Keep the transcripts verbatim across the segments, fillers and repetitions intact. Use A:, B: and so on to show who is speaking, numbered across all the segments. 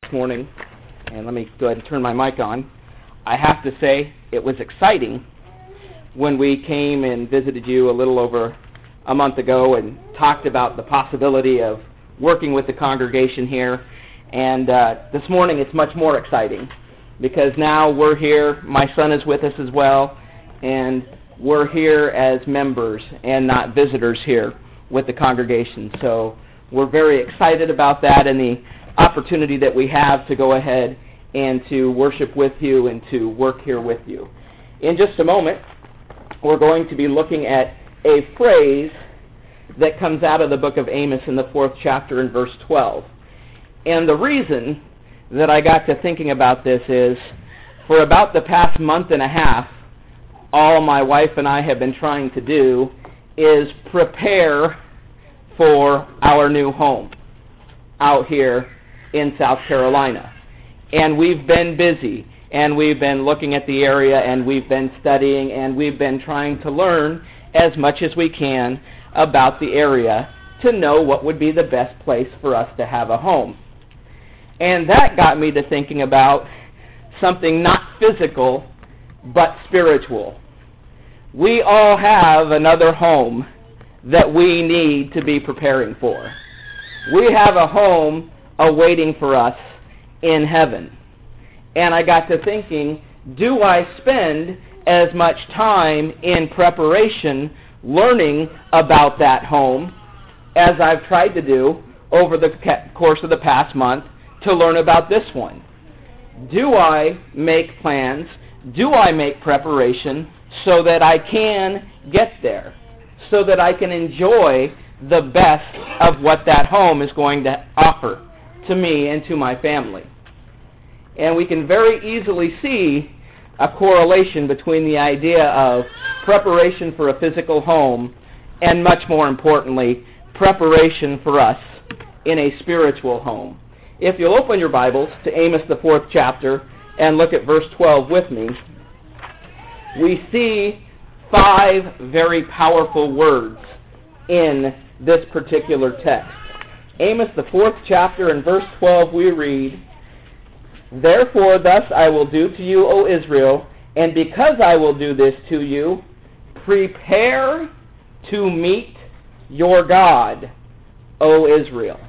A: morning, and let me go ahead and turn my mic on. I have to say it was exciting when we came and visited you a little over a month ago and talked about the possibility of working with the congregation here. And uh, this morning it's much more exciting because now we're here, my son is with us as well, and we're here as members and not visitors here with the congregation. So we're very excited about that and the opportunity that we have to go ahead and to worship with you and to work here with you. In just a moment, we're going to be looking at a phrase that comes out of the book of Amos in the fourth chapter in verse twelve. And the reason that I got to thinking about this is, for about the past month and a half, all my wife and I have been trying to do is prepare for our new home out here in South Carolina. And we've been busy, and we've been looking at the area, and we've been studying, and we've been trying to learn as much as we can about the area to know what would be the best place for us to have a home. And that got me to thinking about something not physical, but spiritual. We all have another home that we need to be preparing for. We have a home awaiting for us in heaven. And I got to thinking, do I spend as much time in preparation learning about that home as I've tried to do over the course of the past month to learn about this one? Do I make plans? Do I make preparation so that I can get there, so that I can enjoy the best of what that home is going to offer to me and to my family? And we can very easily see a correlation between the idea of preparation for a physical home and, much more importantly, preparation for us in a spiritual home. If you'll open your Bibles to Amos, the fourth chapter, and look at verse twelve with me, we see five very powerful words in this particular text. Amos, the fourth chapter, and verse twelve, we read, "Therefore thus I will do to you, O Israel, and because I will do this to you, prepare to meet your God, O Israel."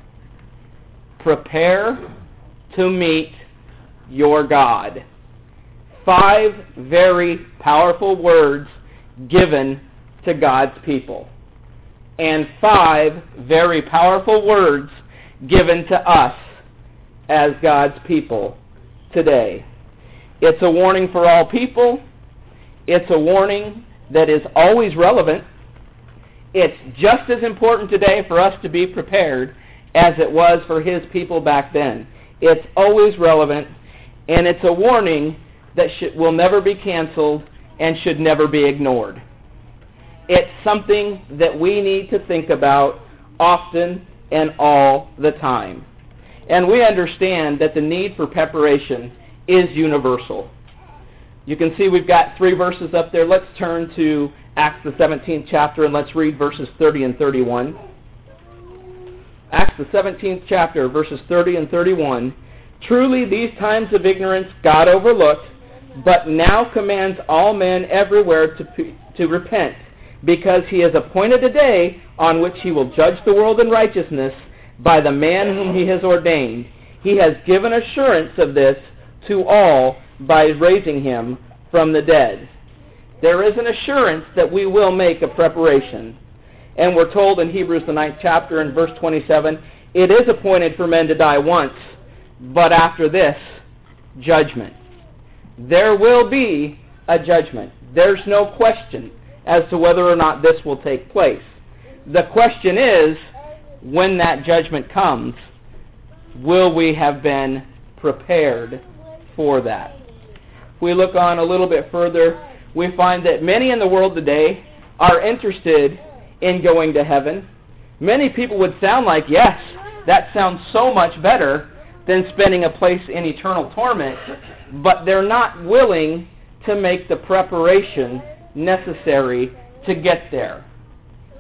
A: Prepare to meet your God. Five very powerful words given to God's people. And five very powerful words given to us as God's people today. It's a warning for all people. It's a warning that is always relevant. It's just as important today for us to be prepared as it was for his people back then. It's always relevant, and it's a warning that should, will never be canceled and should never be ignored. It's something that we need to think about often and all the time. And we understand that the need for preparation is universal. You can see we've got three verses up there. Let's turn to Acts the seventeenth chapter and let's read verses thirty and thirty-one. Acts the seventeenth chapter, verses thirty and thirty-one. "Truly these times of ignorance God overlooked, but now commands all men everywhere to, to repent, because he has appointed a day on which he will judge the world in righteousness by the man whom he has ordained. He has given assurance of this to all by raising him from the dead." There is an assurance that we will make a preparation. And we're told in Hebrews the ninth chapter in verse twenty-seven, "It is appointed for men to die once, but after this, judgment." There will be a judgment. There's no question as to whether or not this will take place. The question is, when that judgment comes, will we have been prepared for that? If we look on a little bit further, we find that many in the world today are interested in going to heaven. Many people would sound like, yes, that sounds so much better than spending a place in eternal torment, but they're not willing to make the preparation necessary to get there.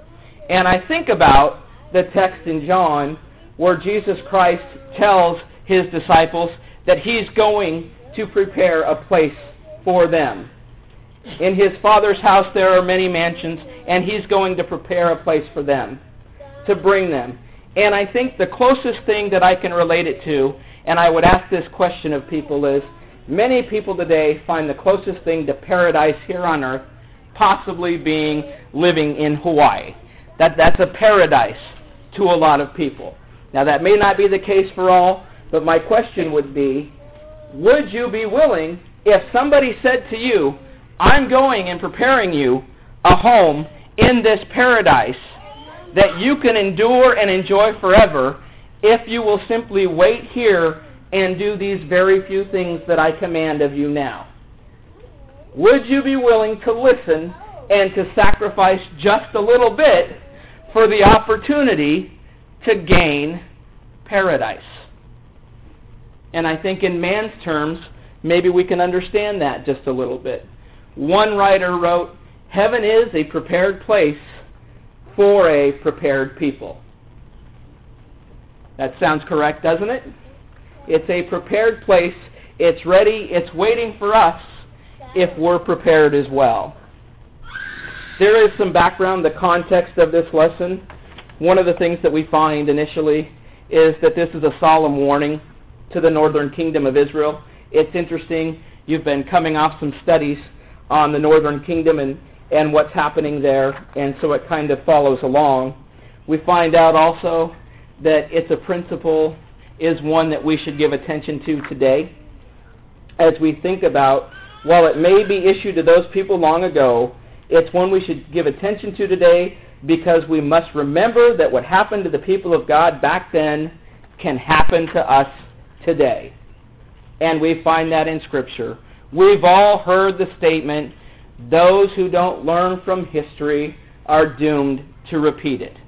A: And I think about the text in John where Jesus Christ tells his disciples that he's going to prepare a place for them. In his Father's house there are many mansions, and he's going to prepare a place for them, to bring them. And I think the closest thing that I can relate it to, and I would ask this question of people, is many people today find the closest thing to paradise here on earth possibly being living in Hawaii. That That's a paradise to a lot of people. Now that may not be the case for all, but my question would be, would you be willing, if somebody said to you, I'm going and preparing you a home in this paradise that you can endure and enjoy forever, if you will simply wait here and do these very few things that I command of you now? Would you be willing to listen and to sacrifice just a little bit for the opportunity to gain paradise? And I think in man's terms, maybe we can understand that just a little bit. One writer wrote, heaven is a prepared place for a prepared people. That sounds correct, doesn't it? It's a prepared place. It's ready. It's waiting for us if we're prepared as well. There is some background, the context of this lesson. One of the things that we find initially is that this is a solemn warning to the northern kingdom of Israel. It's interesting. You've been coming off some studies on the northern kingdom and, and what's happening there, and so it kind of follows along. We find out also that it's a principle, is one that we should give attention to today as we think about, while it may be issued to those people long ago, it's one we should give attention to today, because we must remember that what happened to the people of God back then can happen to us today. And we find that in Scripture. We've all heard the statement, those who don't learn from history are doomed to repeat it.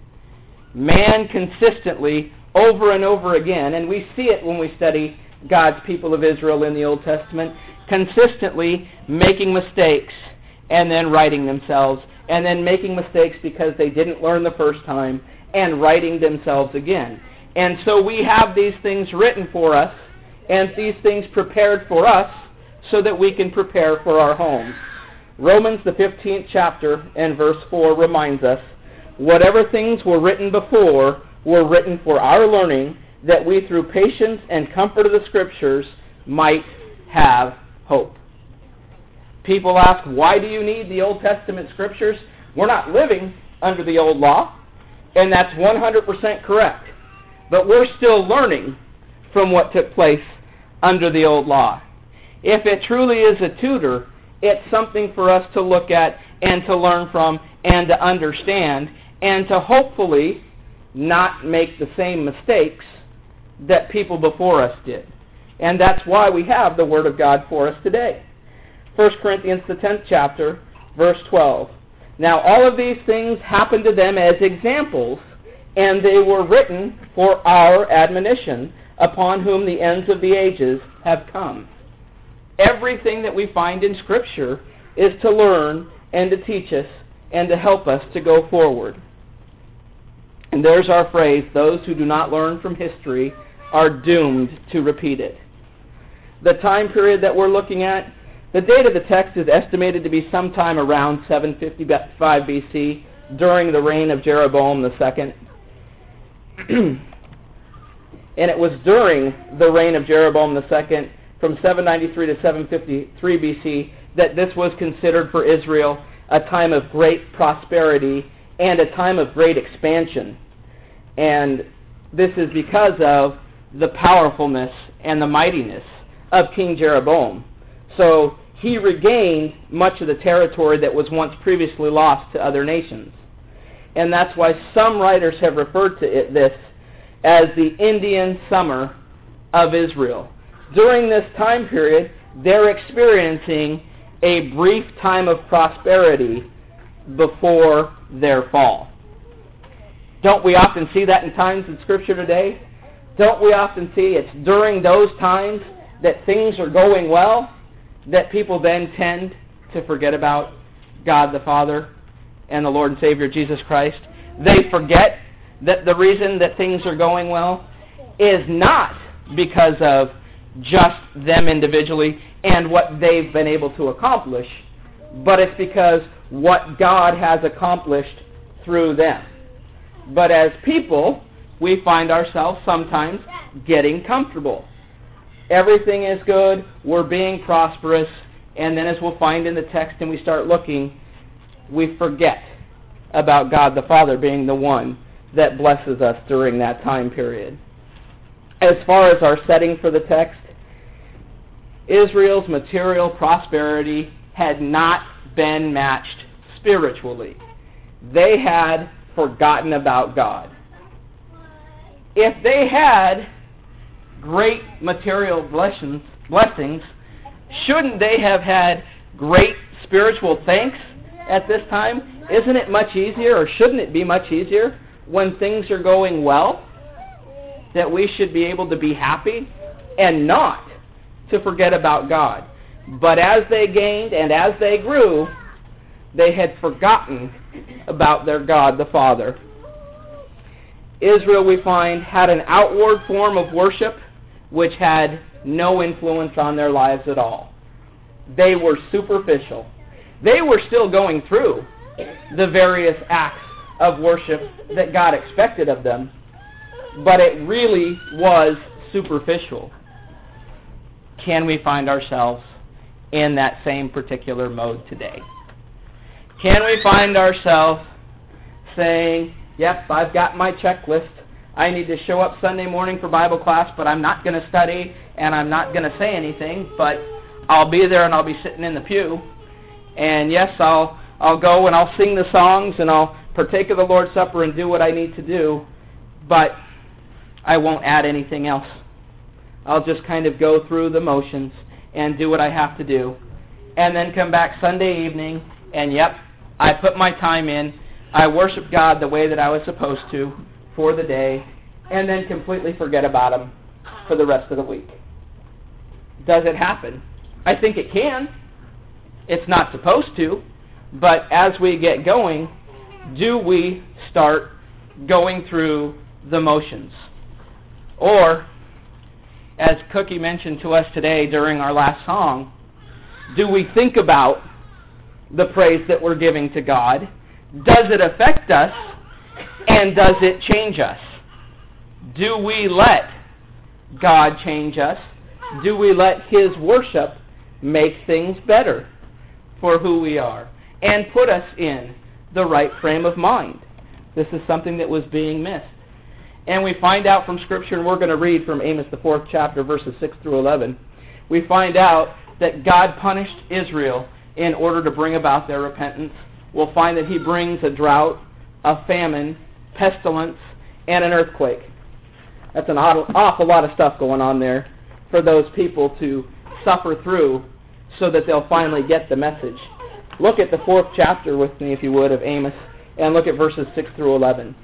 A: Man consistently, over and over again, and we see it when we study God's people of Israel in the Old Testament, consistently making mistakes and then righting themselves, and then making mistakes because they didn't learn the first time, and righting themselves again. And so we have these things written for us, and these things prepared for us, so that we can prepare for our homes. Romans, the fifteenth chapter, and verse four reminds us, whatever things were written before were written for our learning, that we through patience and comfort of the Scriptures might have hope. People ask, why do you need the Old Testament Scriptures? We're not living under the old law, and that's one hundred percent correct. But we're still learning from what took place under the old law. If it truly is a tutor, it's something for us to look at and to learn from and to understand and to hopefully not make the same mistakes that people before us did. And that's why we have the Word of God for us today. First Corinthians, the tenth chapter, verse twelve. Now all of these things happened to them as examples, and they were written for our admonition, upon whom the ends of the ages have come. Everything that we find in Scripture is to learn and to teach us and to help us to go forward. And there's our phrase, those who do not learn from history are doomed to repeat it. The time period that we're looking at, the date of the text is estimated to be sometime around seven fifty-five B C, during the reign of Jeroboam the second. And it was during the reign of Jeroboam the second, from seven ninety-three to seven fifty-three B C, that this was considered for Israel a time of great prosperity and a time of great expansion. And this is because of the powerfulness and the mightiness of King Jeroboam. So he regained much of the territory that was once previously lost to other nations. And that's why some writers have referred to it, this as the Indian summer of Israel. During this time period, they're experiencing a brief time of prosperity before their fall. Don't we often see that in times in Scripture today? Don't we often see it's during those times that things are going well that people then tend to forget about God the Father and the Lord and Savior Jesus Christ? They forget that the reason that things are going well is not because of just them individually and what they've been able to accomplish, but it's because what God has accomplished through them. But as people, we find ourselves sometimes getting comfortable. Everything is good, we're being prosperous, and then as we'll find in the text and we start looking, we forget about God the Father being the one that blesses us during that time period. As far as our setting for the text, Israel's material prosperity had not been matched spiritually. They had forgotten about God. If they had great material blessings, blessings, shouldn't they have had great spiritual thanks at this time? Isn't it much easier, or shouldn't it be much easier, when things are going well, that we should be able to be happy and not to forget about God? But as they gained and as they grew, they had forgotten about their God the Father. Israel, we find, had an outward form of worship which had no influence on their lives at all. They were superficial. They were still going through the various acts of worship that God expected of them, but it really was superficial. Can we find ourselves in that same particular mode today? Can we find ourselves saying, yep, I've got my checklist. I need to show up Sunday morning for Bible class, but I'm not going to study and I'm not going to say anything, but I'll be there and I'll be sitting in the pew. And yes, I'll I'll go and I'll sing the songs and I'll partake of the Lord's Supper and do what I need to do, but I won't add anything else. I'll just kind of go through the motions and do what I have to do, and then come back Sunday evening and yep, I put my time in. I worship God the way that I was supposed to for the day, and then completely forget about Him for the rest of the week. Does it happen? I think it can. It's not supposed to, but as we get going, do we start going through the motions? Or, as Cookie mentioned to us today during our last song, do we think about the praise that we're giving to God? Does it affect us? And does it change us? Do we let God change us? Do we let His worship make things better for who we are and put us in the right frame of mind? This is something that was being missed. And we find out from Scripture, and we're going to read from Amos, the fourth chapter, verses six through eleven. We find out that God punished Israel in order to bring about their repentance. We'll find that He brings a drought, a famine, pestilence, and an earthquake. That's an awful lot of stuff going on there for those people to suffer through so that they'll finally get the message. Look at the fourth chapter with me, if you would, of Amos, and look at verses six through eleven.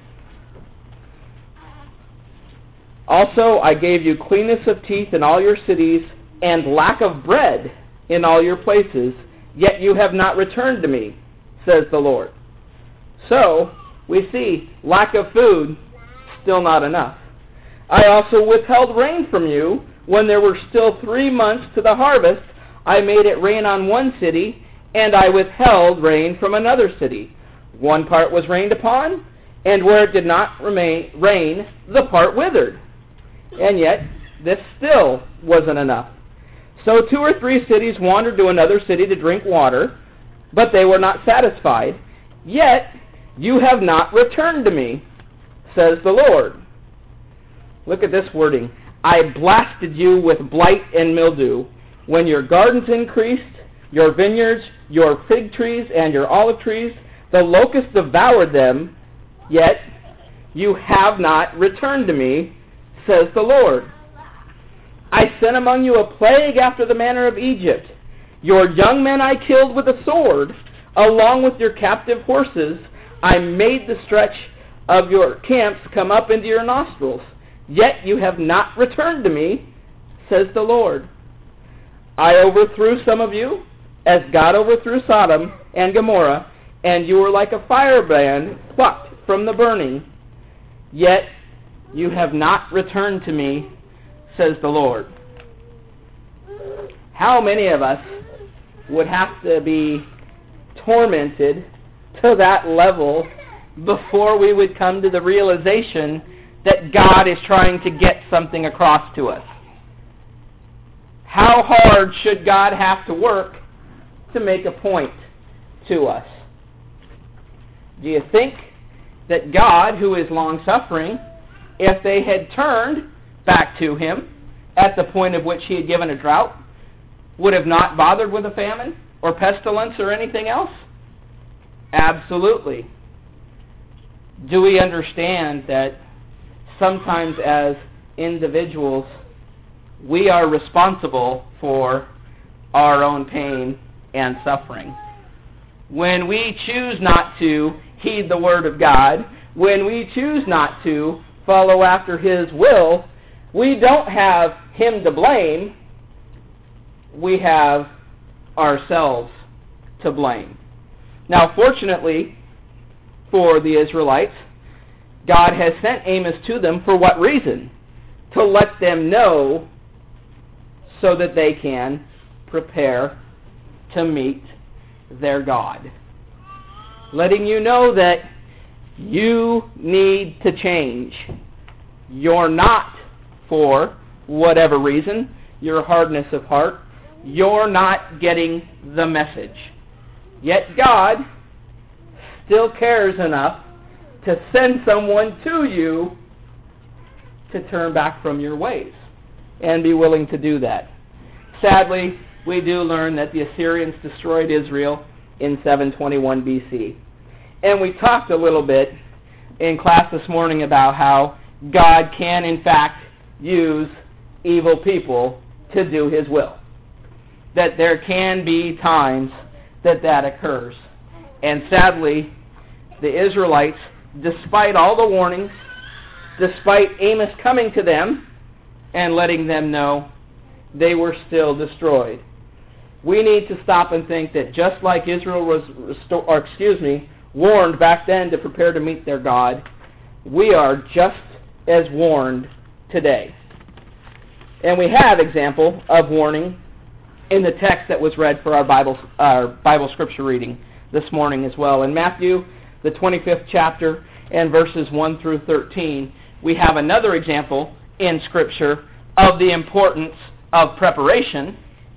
A: Also, I gave you cleanness of teeth in all your cities, and lack of bread in all your places, yet you have not returned to me, says the Lord. So, we see lack of food, still not enough. I also withheld rain from you when there were still three months to the harvest. I made it rain on one city, and I withheld rain from another city. One part was rained upon, and where it did not remain, rain, the part withered. And yet, this still wasn't enough. So two or three cities wandered to another city to drink water, but they were not satisfied. Yet, you have not returned to me, says the Lord. Look at this wording. I blasted you with blight and mildew. When your gardens increased, your vineyards, your fig trees, and your olive trees, the locusts devoured them, yet you have not returned to me, says the Lord. I sent among you a plague after the manner of Egypt. Your young men I killed with a sword, along with your captive horses. I made the stretch of your camps come up into your nostrils. Yet you have not returned to me, says the Lord. I overthrew some of you, as God overthrew Sodom and Gomorrah, and you were like a firebrand plucked from the burning. Yet you have not returned to me, says the Lord. How many of us would have to be tormented to that level before we would come to the realization that God is trying to get something across to us? How hard should God have to work to make a point to us? Do you think that God, who is long-suffering, if they had turned back to Him at the point of which He had given a drought, would have not bothered with a famine or pestilence or anything else? Absolutely. Do we understand that sometimes as individuals we are responsible for our own pain and suffering? When we choose not to heed the Word of God, when we choose not to follow after His will, we don't have Him to blame. We have ourselves to blame. Now, fortunately for the Israelites, God has sent Amos to them for what reason? To let them know so that they can prepare to meet their God. Letting you know that you need to change. You're not, for whatever reason, your hardness of heart, you're not getting the message. Yet God still cares enough to send someone to you to turn back from your ways and be willing to do that. Sadly, we do learn that the Assyrians destroyed Israel in seven twenty-one B C. And we talked a little bit in class this morning about how God can, in fact, use evil people to do His will. That there can be times that that occurs. And sadly, the Israelites, despite all the warnings, despite Amos coming to them and letting them know, they were still destroyed. We need to stop and think that just like Israel was restored, or excuse me, warned back then to prepare to meet their God, we are just as warned today. And we have example of warning in the text that was read for our Bible, our Bible scripture reading this morning as well. In Matthew, the twenty-fifth chapter, and verses one through thirteen, we have another example in Scripture of the importance of preparation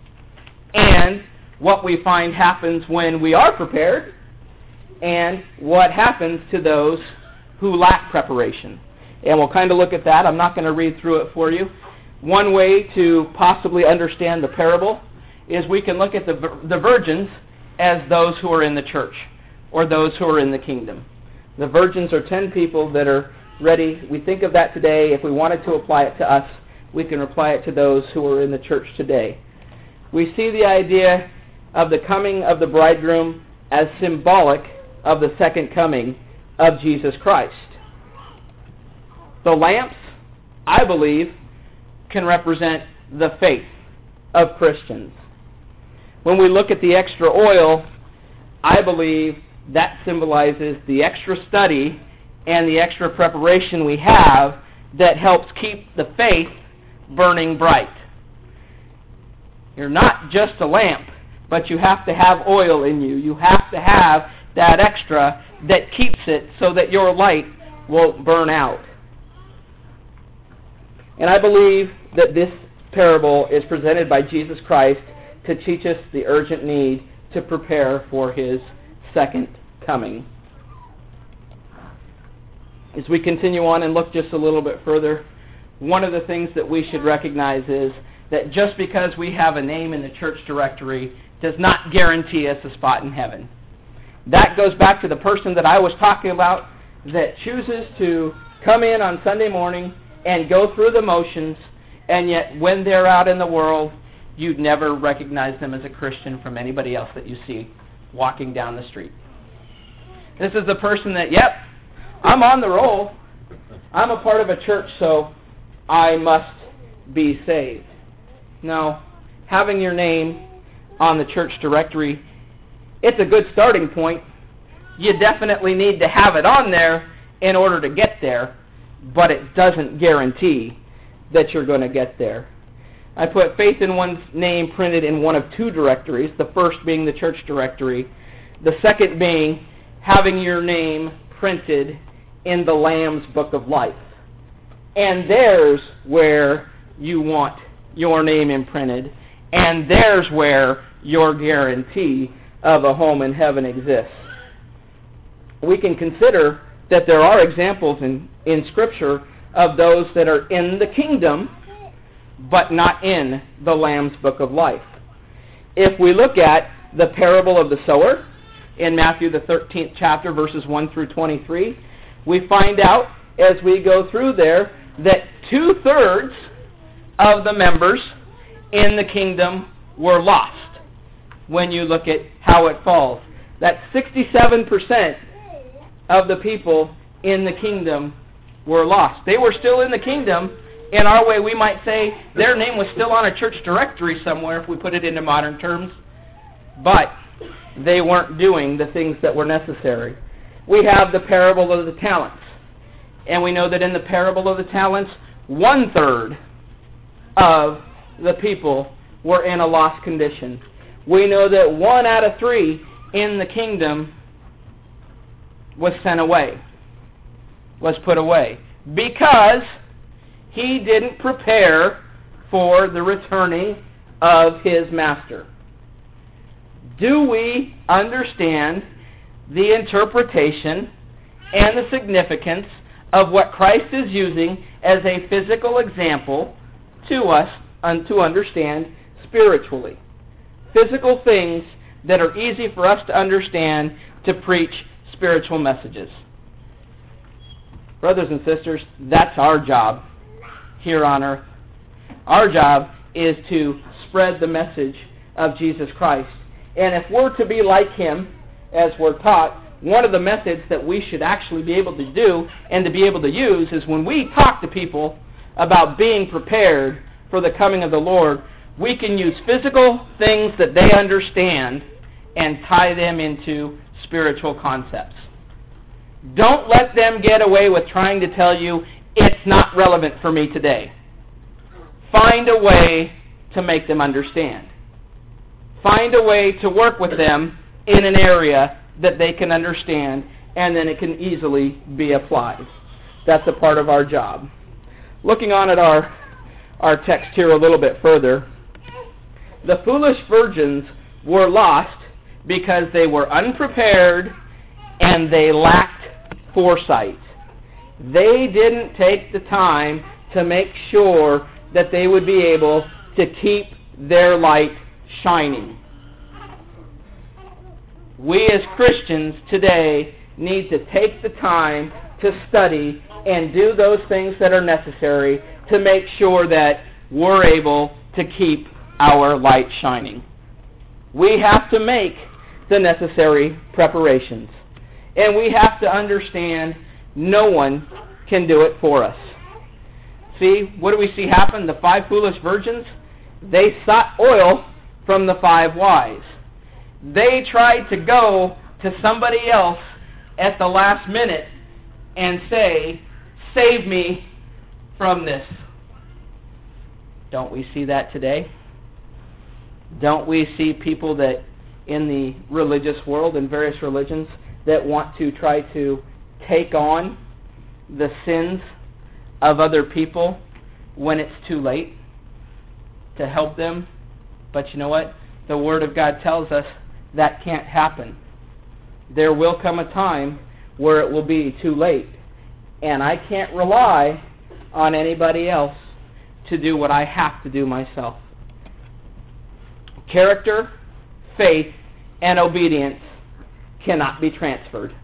A: and what we find happens when we are prepared and what happens to those who lack preparation. And we'll kind of look at that. I'm not going to read through it for you. One way to possibly understand the parable is we can look at the, the virgins as those who are in the church or those who are in the kingdom. The virgins are ten people that are ready. We think of that today. If we wanted to apply it to us, we can apply it to those who are in the church today. We see the idea of the coming of the bridegroom as symbolic of the second coming of Jesus Christ. The lamps, I believe, can represent the faith of Christians. When we look at the extra oil, I believe that symbolizes the extra study and the extra preparation we have that helps keep the faith burning bright. You're not just a lamp, but you have to have oil in you. You have to have that extra that keeps it so that your light won't burn out. And I believe that this parable is presented by Jesus Christ to teach us the urgent need to prepare for His second coming. As we continue on and look just a little bit further, one of the things that we should recognize is that just because we have a name in the church directory does not guarantee us a spot in heaven. That goes back to the person that I was talking about that chooses to come in on Sunday morning and go through the motions, and yet when they're out in the world, you'd never recognize them as a Christian from anybody else that you see walking down the street. This is the person that, yep, I'm on the roll. I'm a part of a church, so I must be saved. No, having your name on the church directory, it's a good starting point. You definitely need to have it on there in order to get there, but it doesn't guarantee that you're going to get there. I put faith in one's name printed in one of two directories, the first being the church directory, the second being having your name printed in the Lamb's Book of Life. And there's where you want your name imprinted, and there's where your guarantee of a home in heaven exists. We can consider that there are examples in, in Scripture of those that are in the kingdom, but not in the Lamb's Book of Life. If we look at the parable of the sower in Matthew the thirteenth chapter, verses one through twenty-three, we find out as we go through there that two-thirds of the members in the kingdom were lost when you look at how it falls. That sixty-seven percent of the people in the kingdom were lost. They were still in the kingdom. In our way, we might say their name was still on a church directory somewhere if we put it into modern terms, but they weren't doing the things that were necessary. We have the parable of the talents, and we know that in the parable of the talents, one-third of the people were in a lost condition. We know that one out of three in the kingdom was sent away, was put away, because he didn't prepare for the returning of his master. Do we understand the interpretation and the significance of what Christ is using as a physical example to us and to understand spiritually? Physical things that are easy for us to understand to preach spiritual messages. Brothers and sisters, that's our job here on earth. Our job is to spread the message of Jesus Christ. And if we're to be like him, as we're taught, one of the methods that we should actually be able to do and to be able to use is when we talk to people about being prepared for the coming of the Lord, we can use physical things that they understand and tie them into spiritual concepts. Don't let them get away with trying to tell you it's not relevant for me today. Find a way to make them understand. Find a way to work with them in an area that they can understand, and then it can easily be applied. That's a part of our job. Looking on at our, our text here a little bit further, the foolish virgins were lost because they were unprepared and they lacked foresight. They didn't take the time to make sure that they would be able to keep their light shining. We as Christians today need to take the time to study and do those things that are necessary to make sure that we're able to keep our light shining. We have to make the necessary preparations. And we have to understand no one can do it for us. See, what do we see happen? The five foolish virgins, they sought oil from the five wise. They tried to go to somebody else at the last minute and say, save me from this. Don't we see that today? Don't we see people that in the religious world and various religions that want to try to take on the sins of other people when it's too late to help them? But you know what? The Word of God tells us that can't happen. There will come a time where it will be too late. And I can't rely on anybody else to do what I have to do myself. Character, faith, and obedience cannot be transferred.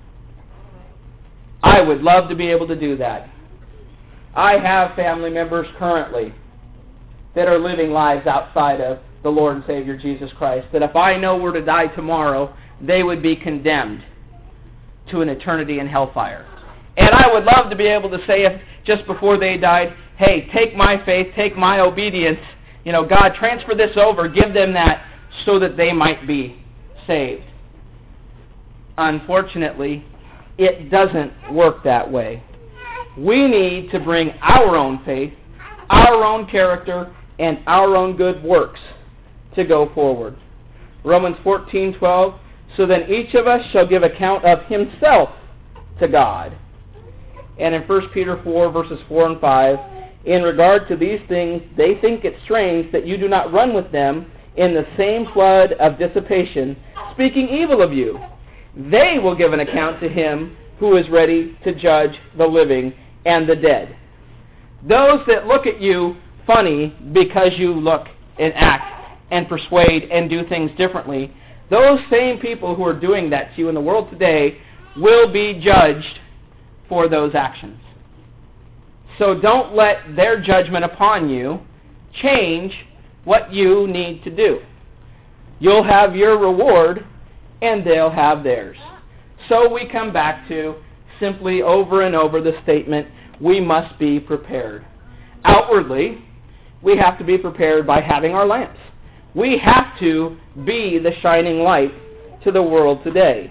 A: I would love to be able to do that. I have family members currently that are living lives outside of the Lord and Savior Jesus Christ, that if I know were to die tomorrow, they would be condemned to an eternity in hellfire. And I would love to be able to say, if just before they died, hey, take my faith, take my obedience, you know, God, transfer this over, give them that so that they might be saved. Unfortunately, it doesn't work that way. We need to bring our own faith, our own character and our own good works to go forward. Romans fourteen twelve, so then each of us shall give account of himself to God. And in First Peter four, verses four and five, in regard to these things, they think it strange that you do not run with them in the same flood of dissipation, speaking evil of you. They will give an account to him who is ready to judge the living and the dead. Those that look at you funny because you look and act and persuade and do things differently, those same people who are doing that to you in the world today will be judged for those actions. So don't let their judgment upon you change what you need to do. You'll have your reward and they'll have theirs. So we come back to simply over and over the statement, we must be prepared. Outwardly, we have to be prepared by having our lamps. We have to be the shining light to the world today.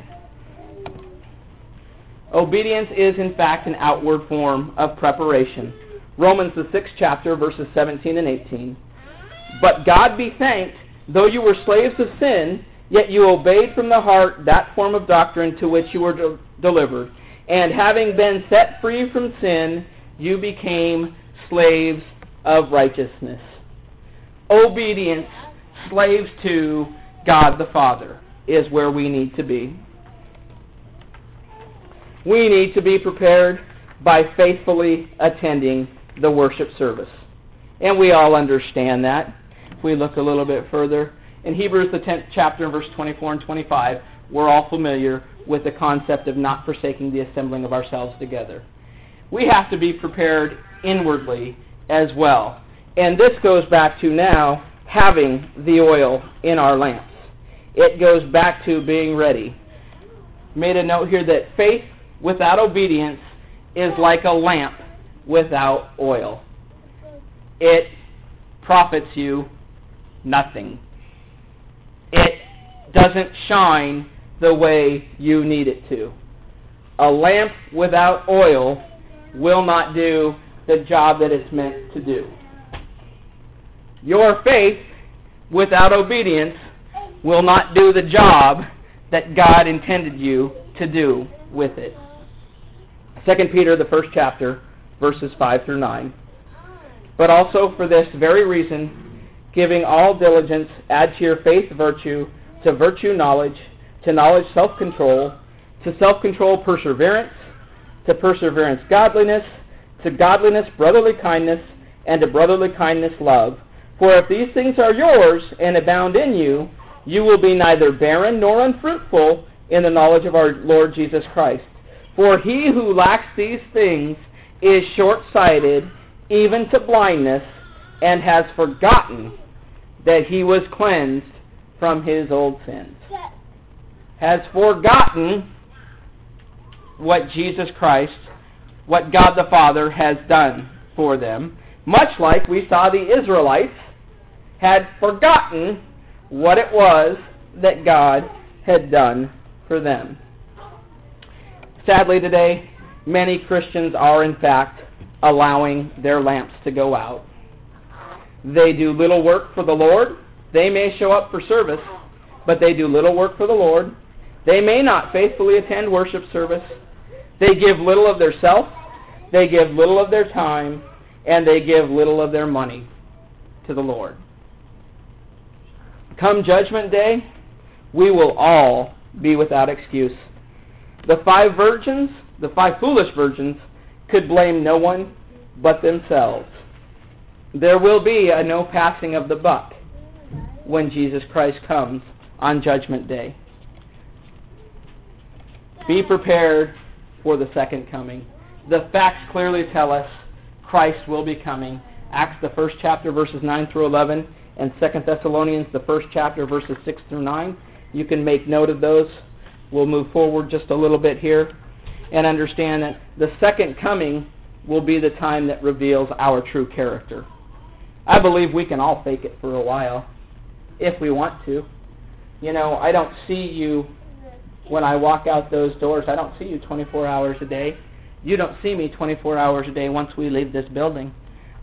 A: Obedience is, in fact, an outward form of preparation. Romans, the sixth chapter, verses seventeen and eighteen. But God be thanked, though you were slaves of sin, yet you obeyed from the heart that form of doctrine to which you were de- delivered. And having been set free from sin, you became slaves of righteousness. Obedience, slaves to God the Father, is where we need to be. We need to be prepared by faithfully attending the worship service. And we all understand that. If we look a little bit further, in Hebrews, the tenth chapter, verse twenty-four and twenty-five, we're all familiar with the concept of not forsaking the assembling of ourselves together. We have to be prepared inwardly as well. And this goes back to now having the oil in our lamps. It goes back to being ready. Made a note here that faith without obedience is like a lamp without oil. It profits you nothing. It doesn't shine the way you need it to. A lamp without oil will not do the job that it's meant to do. Your faith without obedience will not do the job that God intended you to do with it. Second Peter, the first chapter, verses five through nine. But also for this very reason, giving all diligence, add to your faith virtue, to virtue knowledge, to knowledge self-control, to self-control perseverance, to perseverance godliness, to godliness brotherly kindness, and to brotherly kindness love. For if these things are yours and abound in you, you will be neither barren nor unfruitful in the knowledge of our Lord Jesus Christ. For he who lacks these things is short-sighted, even to blindness, and has forgotten that he was cleansed from his old sins. Has forgotten what Jesus Christ, what God the Father has done for them, much like we saw the Israelites had forgotten what it was that God had done for them. Sadly today, many Christians are in fact allowing their lamps to go out. They do little work for the Lord. They may show up for service, but they do little work for the Lord. They may not faithfully attend worship service. They give little of their self, they give little of their time, and they give little of their money to the Lord. Come Judgment Day, we will all be without excuse. The five virgins, the five foolish virgins, could blame no one but themselves. There will be a no passing of the buck when Jesus Christ comes on Judgment Day. Be prepared for the second coming. The facts clearly tell us Christ will be coming. Acts, the first chapter, verses nine through eleven, and Second Thessalonians, the first chapter, verses six through nine. You can make note of those. We'll move forward just a little bit here and understand that the second coming will be the time that reveals our true character. I believe we can all fake it for a while if we want to. You know, I don't see you when I walk out those doors. I don't see you twenty-four hours a day. You don't see me twenty-four hours a day once we leave this building.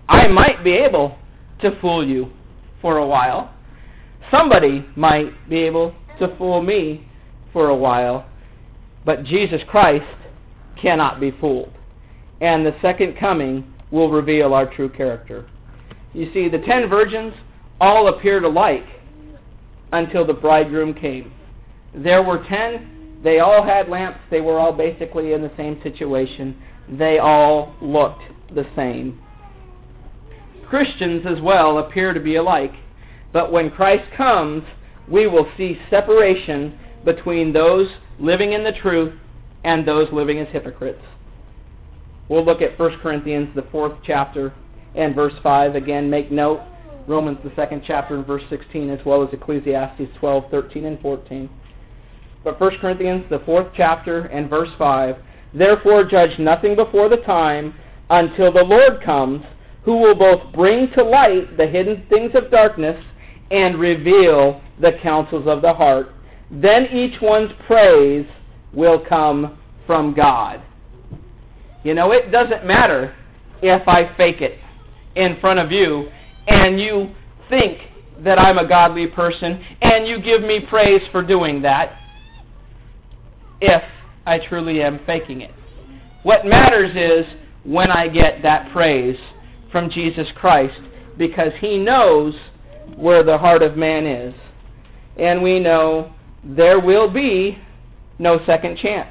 A: I might be able to fool you for a while. Somebody might be able to fool me for a while. But Jesus Christ cannot be fooled. And the second coming will reveal our true character. You see, the ten virgins all appeared alike until the bridegroom came. There were ten. They all had lamps. They were all basically in the same situation. They all looked the same. Christians as well appear to be alike. But when Christ comes, we will see separation between those living in the truth and those living as hypocrites. We'll look at First Corinthians, the fourth chapter, and verse five. Again, make note, Romans, the second chapter, and verse sixteen, as well as Ecclesiastes twelve, thirteen, and fourteen. But First Corinthians, the fourth chapter, and verse five, therefore judge nothing before the time until the Lord comes, who will both bring to light the hidden things of darkness and reveal the counsels of the heart. Then each one's praise will come from God. You know, it doesn't matter if I fake it in front of you and you think that I'm a godly person and you give me praise for doing that, if I truly am faking it. What matters is when I get that praise from Jesus Christ, because he knows where the heart of man is. And we know there will be no second chance.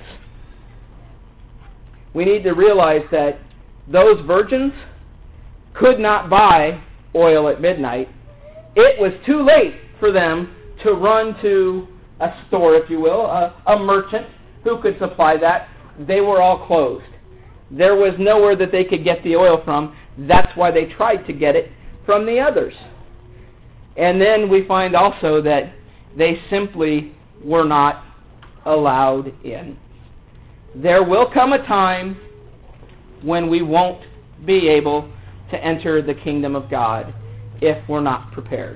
A: We need to realize that those virgins could not buy oil at midnight. It was too late for them to run to a store, if you will, a, a merchant who could supply that. They were all closed. There was nowhere that they could get the oil from. That's why they tried to get it from the others. And then we find also that they simply were not allowed in. There will come a time when we won't be able to enter the kingdom of God if we're not prepared.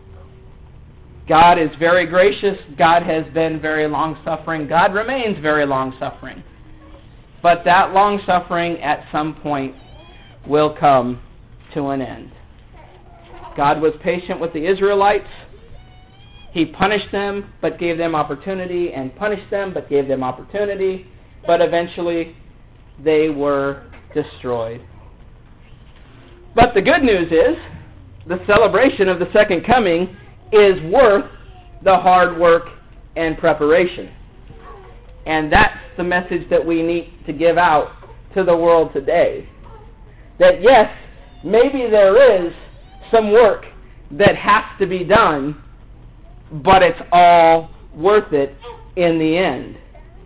A: God is very gracious. God has been very long-suffering. God remains very long-suffering. But that long-suffering at some point will come to an end. God was patient with the Israelites. He punished them, but gave them opportunity, and punished them, but gave them opportunity. But eventually, they were destroyed. But the good news is, the celebration of the second coming is worth the hard work and preparation. And that's the message that we need to give out to the world today. That yes, maybe there is some work that has to be done, but it's all worth it in the end.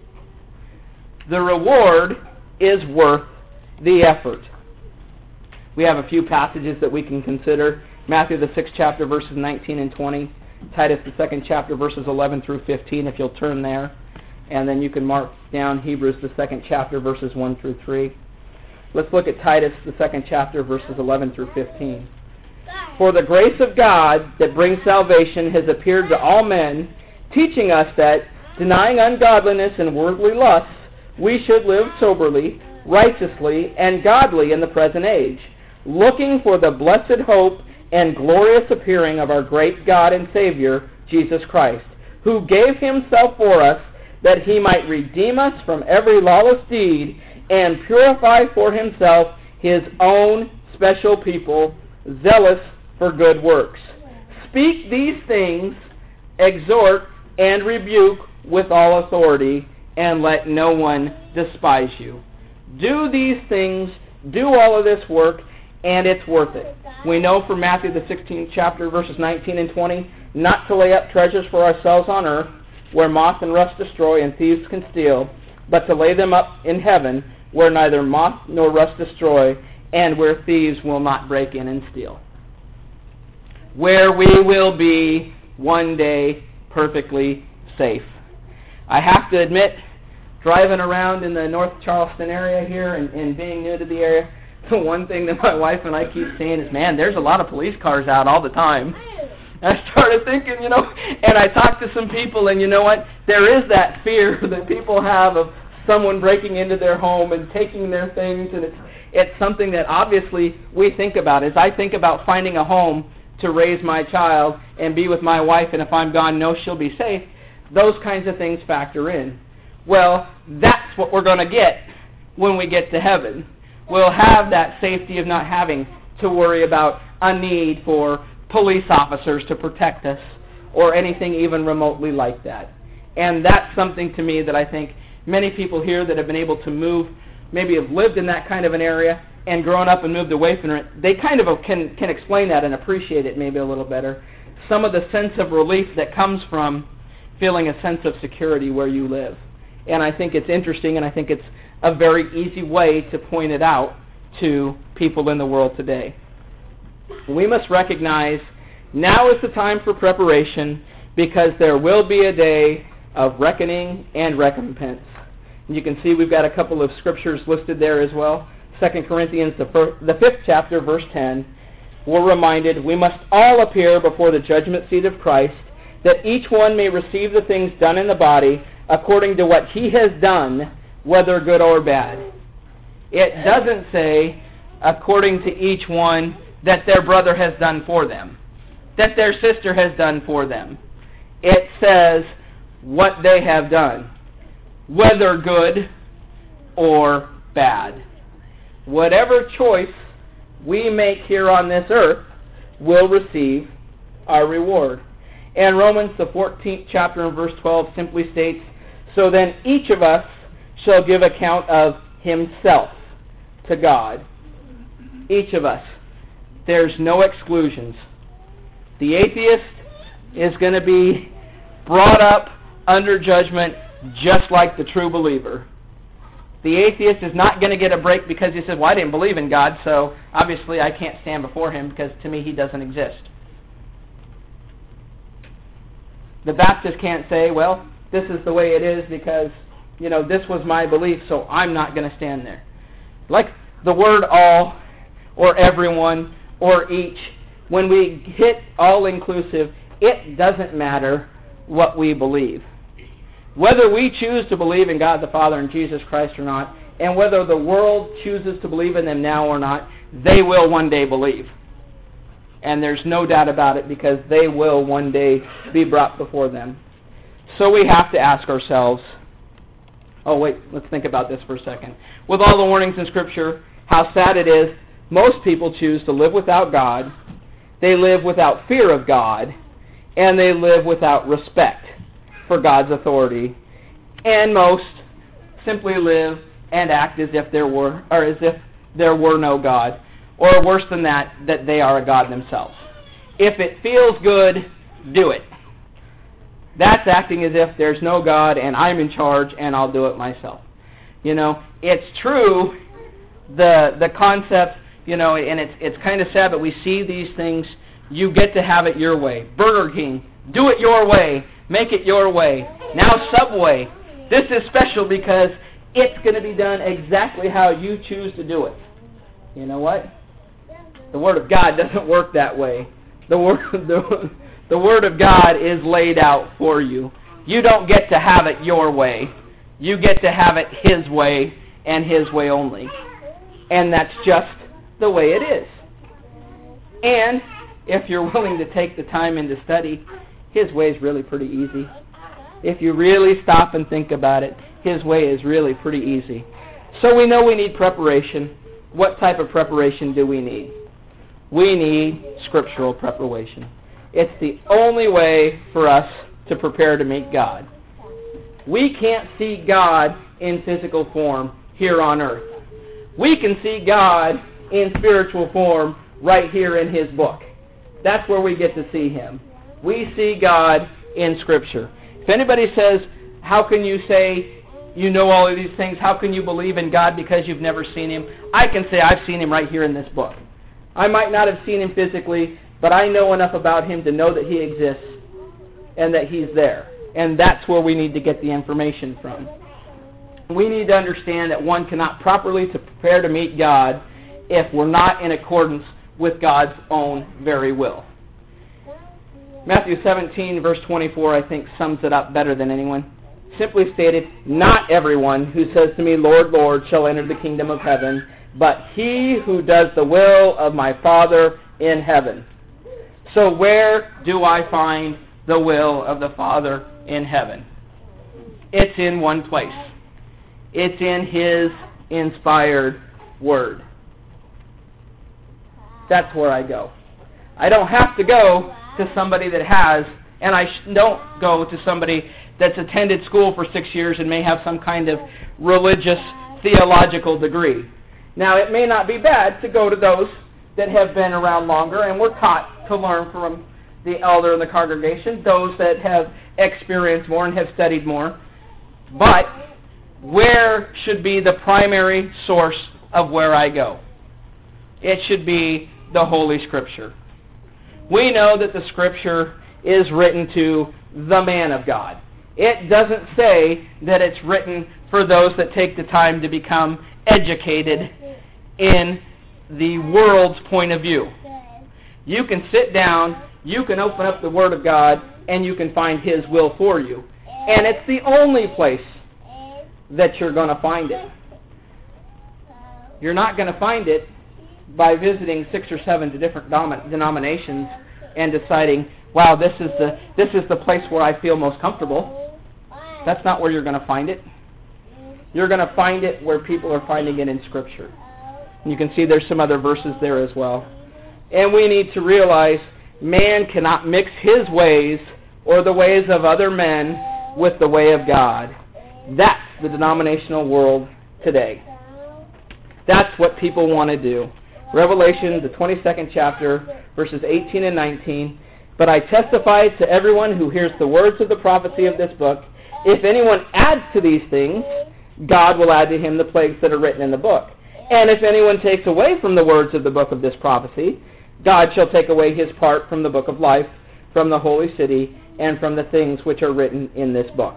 A: The reward is worth the effort. We have a few passages that we can consider. Matthew, the sixth chapter, verses nineteen and twenty. Titus, the second chapter, verses eleven through fifteen, if you'll turn there. And then you can mark down Hebrews, the second chapter, verses one through three. Let's look at Titus, the second chapter, verses eleven through fifteen. For the grace of God that brings salvation has appeared to all men, teaching us that, denying ungodliness and worldly lusts, we should live soberly, righteously, and godly in the present age, looking for the blessed hope and glorious appearing of our great God and Savior, Jesus Christ, who gave himself for us, that he might redeem us from every lawless deed and purify for himself his own special people, zealous for good works. Speak these things, exhort, and rebuke with all authority, and let no one despise you. Do these things, do all of this work, and it's worth it. We know from Matthew, the sixteenth chapter, verses nineteen and twenty, not to lay up treasures for ourselves on earth, where moth and rust destroy and thieves can steal, but to lay them up in heaven, where neither moth nor rust destroy, and where thieves will not break in and steal. Where we will be one day perfectly safe. I have to admit, driving around in the North Charleston area here and, and being new to the area, the one thing that my wife and I keep saying is, man, there's a lot of police cars out all the time. I started thinking, you know, and I talked to some people, and you know what? There is that fear that people have of someone breaking into their home and taking their things, and it's it's something that obviously we think about. As I think about finding a home to raise my child and be with my wife, and if I'm gone, know she'll be safe, those kinds of things factor in. Well, that's what we're going to get when we get to heaven. We'll have that safety of not having to worry about a need for police officers to protect us or anything even remotely like that. And that's something to me that I think many people here that have been able to move, maybe have lived in that kind of an area and grown up and moved away from it, they kind of can, can explain that and appreciate it maybe a little better. Some of the sense of relief that comes from feeling a sense of security where you live. And I think it's interesting, and I think it's a very easy way to point it out to people in the world today. We must recognize now is the time for preparation, because there will be a day of reckoning and recompense. And you can see we've got a couple of scriptures listed there as well. Second Corinthians, the, first, the fifth chapter, verse ten, we're reminded, we must all appear before the judgment seat of Christ, that each one may receive the things done in the body according to what he has done, whether good or bad. It doesn't say according to each one that their brother has done for them, that their sister has done for them. It says what they have done, whether good or bad. Whatever choice we make here on this earth will receive our reward. And Romans, the fourteenth chapter and verse twelve simply states, so then each of us shall give account of himself to God. Each of us. There's no exclusions. The atheist is going to be brought up under judgment just like the true believer. The atheist is not going to get a break because he says, well, I didn't believe in God, so obviously I can't stand before him because to me he doesn't exist. The Baptist can't say, well, this is the way it is because, you know, this was my belief, so I'm not going to stand there. Like the word all or everyone or each, when we hit all-inclusive, it doesn't matter what we believe. Whether we choose to believe in God the Father and Jesus Christ or not, and whether the world chooses to believe in them now or not, they will one day believe. And there's no doubt about it because they will one day be brought before them. So we have to ask ourselves, oh wait, let's think about this for a second. With all the warnings in Scripture, how sad it is, most people choose to live without God, they live without fear of God, and they live without respect for God's authority, and most simply live and act as if there were, or as if there were no God, or worse than that, that they are a God themselves. If it feels good, do it. That's acting as if there's no God and I'm in charge and I'll do it myself. You know, it's true, the the concept, you know, and it's it's kind of sad, but we see these things, you get to have it your way. Burger King, do it your way. Make it your way. Now Subway, this is special because it's going to be done exactly how you choose to do it. You know what? The Word of God doesn't work that way. The Word, the, the Word of God is laid out for you. You don't get to have it your way. You get to have it His way and His way only. And that's just the way it is. And if you're willing to take the time and to study, His way is really pretty easy. If you really stop and think about it, His way is really pretty easy. So we know we need preparation. What type of preparation do we need? We need scriptural preparation. It's the only way for us to prepare to meet God. We can't see God in physical form here on earth. We can see God in spiritual form right here in His book. That's where we get to see Him. We see God in Scripture. If anybody says, how can you say you know all of these things? How can you believe in God because you've never seen Him? I can say I've seen Him right here in this book. I might not have seen Him physically, but I know enough about Him to know that He exists and that He's there. And that's where we need to get the information from. We need to understand that one cannot properly to prepare to meet God if we're not in accordance with God's own very will. Matthew seventeen, verse twenty-four, I think, sums it up better than anyone. Simply stated, not everyone who says to me, Lord, Lord, shall enter the kingdom of heaven, but he who does the will of my Father in heaven. So where do I find the will of the Father in heaven? It's in one place. It's in his inspired word. That's where I go. I don't have to go to somebody that has, and I don't go to somebody that's attended school for six years and may have some kind of religious, theological degree. Now, it may not be bad to go to those that have been around longer and were taught to learn from the elder in the congregation, those that have experienced more and have studied more. But where should be the primary source of where I go? It should be the Holy Scripture. We know that the Scripture is written to the man of God. It doesn't say that it's written for those that take the time to become educated in the world's point of view. You can sit down, you can open up the Word of God, and you can find His will for you. And it's the only place that you're going to find it. You're not going to find it by visiting six or seven different dom- denominations and deciding, wow, this is the this is the place where I feel most comfortable. That's not where you're going to find it. You're going to find it where people are finding it in Scripture. And you can see there's some other verses there as well. And we need to realize man cannot mix his ways or the ways of other men with the way of God. That's the denominational world today. That's what people want to do. Revelation, the twenty-second chapter, verses eighteen and nineteen. But I testify to everyone who hears the words of the prophecy of this book, if anyone adds to these things, God will add to him the plagues that are written in the book. And if anyone takes away from the words of the book of this prophecy, God shall take away his part from the book of life, from the holy city, and from the things which are written in this book.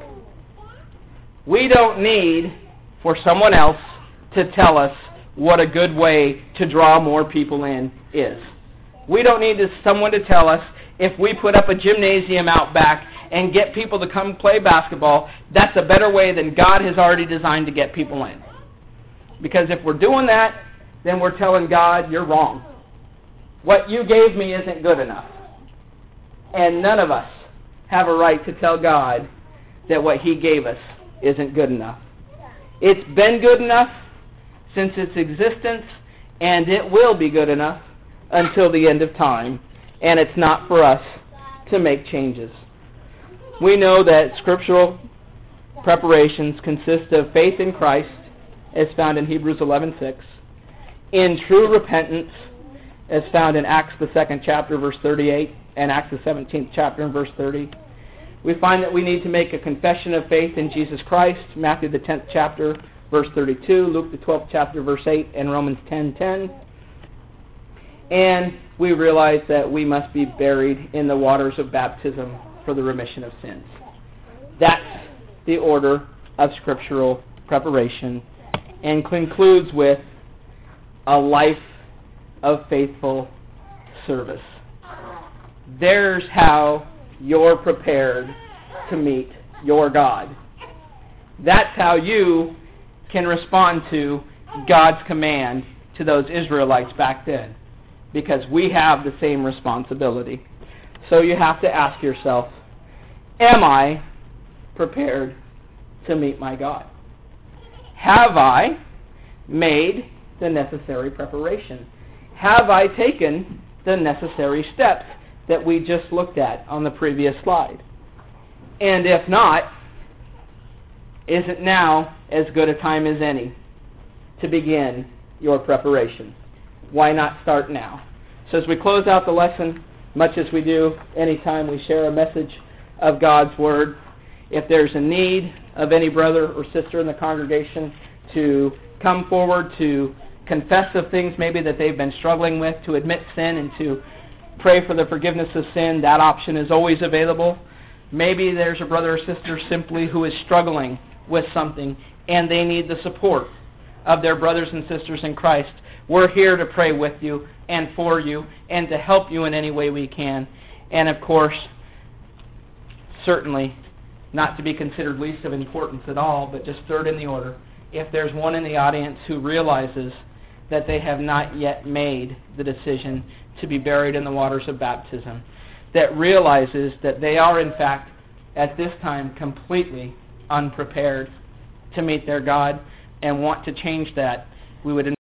A: We don't need for someone else to tell us what a good way to draw more people in is. We don't need someone to tell us if we put up a gymnasium out back and get people to come play basketball, that's a better way than God has already designed to get people in. Because if we're doing that, then we're telling God, you're wrong. What you gave me isn't good enough. And none of us have a right to tell God that what He gave us isn't good enough. It's been good enough since its existence, and it will be good enough until the end of time. And it's not for us to make changes. We know that scriptural preparations consist of faith in Christ, as found in Hebrews eleven six, in true repentance, as found in Acts the second chapter, verse thirty-eight, and Acts the seventeenth chapter and verse thirty. We find that we need to make a confession of faith in Jesus Christ, Matthew the tenth chapter, verse thirty-two, Luke the twelfth chapter, verse eight, and Romans ten ten. And we realize that we must be buried in the waters of baptism for the remission of sins. That's the order of scriptural preparation, and concludes with a life of faithful service. There's how you're prepared to meet your God. That's how you can respond to God's command to those Israelites back then, because we have the same responsibility. So you have to ask yourself, am I prepared to meet my God? Have I made the necessary preparation? Have I taken the necessary steps that we just looked at on the previous slide? And if not, isn't now as good a time as any to begin your preparation? Why not start now? So as we close out the lesson, much as we do anytime we share a message of God's Word, if there's a need of any brother or sister in the congregation to come forward to confess of things maybe that they've been struggling with, to admit sin and to pray for the forgiveness of sin, that option is always available. Maybe there's a brother or sister simply who is struggling with something and they need the support of their brothers and sisters in Christ. We're here to pray with you and for you and to help you in any way we can. And of course, certainly not to be considered least of importance at all, but just third in the order, if there's one in the audience who realizes
B: that they have not yet made the decision to be buried in the waters of baptism, that realizes that they are, in fact, at this time, completely unprepared to meet their God and want to change that, we would